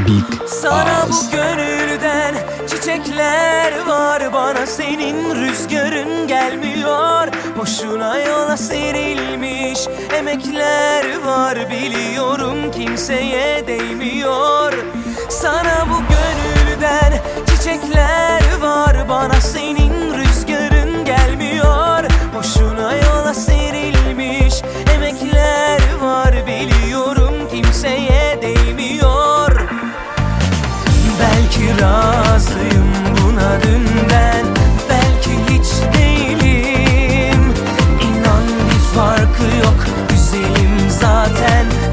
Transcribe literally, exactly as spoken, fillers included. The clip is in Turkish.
Big Sana Eyes. bu gönülden çiçekler var, bana senin rüzgarın gelmiyor. Boşuna yola serilmiş emekler var, biliyorum kimseye değmiyor. Sana bu gönülden çiçekler var, bana senin rüzgarın gelmiyor. Boşuna yola serilmiş emekler var, biliyorum kimseye değmiyor. Belki razıyım buna dünden, belki hiç değilim. İnan bir farkı yok, güzelim zaten.